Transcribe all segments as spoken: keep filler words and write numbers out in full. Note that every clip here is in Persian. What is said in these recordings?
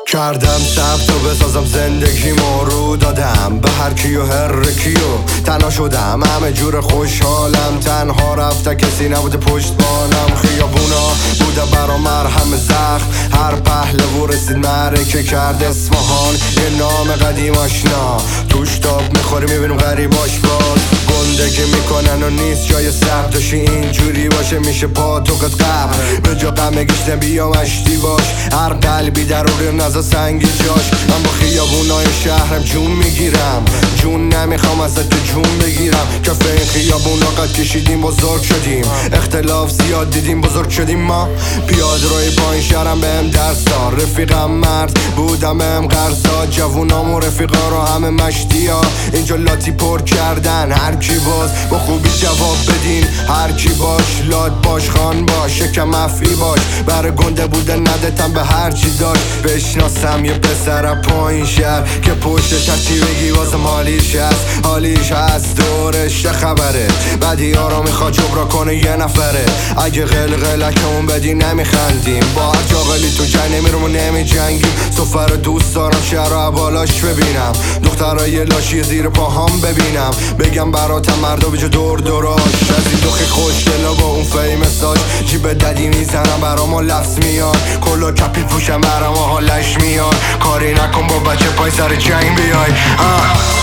کردم ثبت و بسازم زندگی رو دادم به هر کیو هر کیو تنها شدم همه جور خوشحالم تنها رفته کسی نبوده پشت بانم خیابونا بوده برا مرهم زخم هر پهلو رسید معرکه کرد اصفهان یه نام قدیم آشنا توش تاب میخوری میبینیم غریباش باز گندگی میکنن و نیست جای سب داشتی اینجوری باشه میشه پا تو قد قبل به جا غم گشتن بیا مشتی باش هر قلبی در روی نزا سنگی جاش من با خیابونای شهرم جون میگیرم جون نمیخوام ازت تو جون بگیرم کف این خیابونا قد کشیدیم بزرگ شدیم اختلاف زیاد دیدیم بزرگ شدیم ما پیاد روی پایین شهرم بهم درس دار رفیقم مرد بودم بهم قرض داد جوونام و رفیقا رو همه مشتی ها اینجا لاتی پر کردن هر کی باز با خوبی جواب بدین هر کی باش لاد باش خان باش شکم مفی باش برای گنده بودن ندتم به هر چی داشت بشناسم یه پسر پایین شهر که پشتش هرچی بگی واسم حالیش هست حالیش هست دورش چه خبره بدی ها رو میخواد جبرا کنه یه نفره اگه قلقلکمون بدی نمیخندیم با هر جاقلی تو جنگ نمیرم و نمی جنگیم سفر دوست دارم شهر رو بالاش ببینم دخترای لاشی زیر پاهام ببینم بگم براتم مردا بیجا دور دوراش از این دوخی خوش دلا با اون فیمساش جیب ددی میزنم برام لفظ میان کلا کپی پوشم برام حالش میان کاری نکن با بچه پای سر جنگ بیای آه.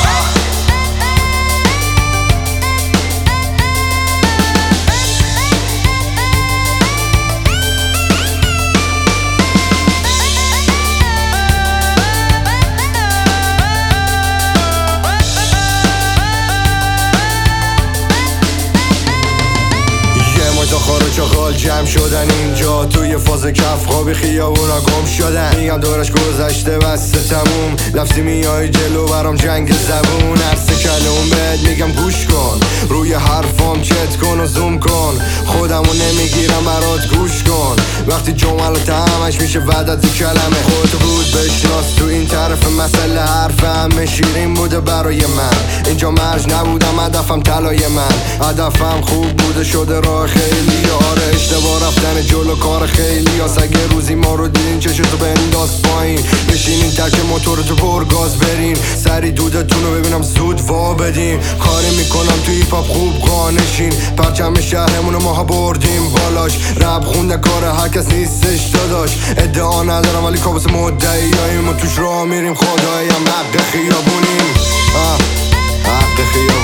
چغال جمع شدن اینجا توی فاز کف خوابی خیابونا گم شدن میگم دورش گذشته بسته تموم لفظی میای جلو برام جنگ زبون عرصه کلون بهت میگم گوش کن روی حرفام چت کن و زوم کن خودمو نمیگیرم برات گوش کن وقتی جملات همش میشه وعدت کلمه خودتو بود بشناس تو این طرف مسئله حرف همه شیرین بوده برای من اینجا مرج نبودم هدفم طلای من هدفم خوب بوده شده راه خیلی آره اشتباه رفتن جلو کار خیلی هست اگه روزی ما رو دیدین چشتو بنداز پایین بشینین تک موتور تو پرگاز برین سری دودتون رو ببینم زود وا بدین کاری میکنم تو هیپ هاپ خوب قانشین پرچم شهرمون رو ماها بردیم بالاش رپ خونده کار هر کس نیستش داداش ادعا ندارم ولی کابوس مدعیاییم و توش راه میریم خداییم حق خیابونیم حق خیابونیم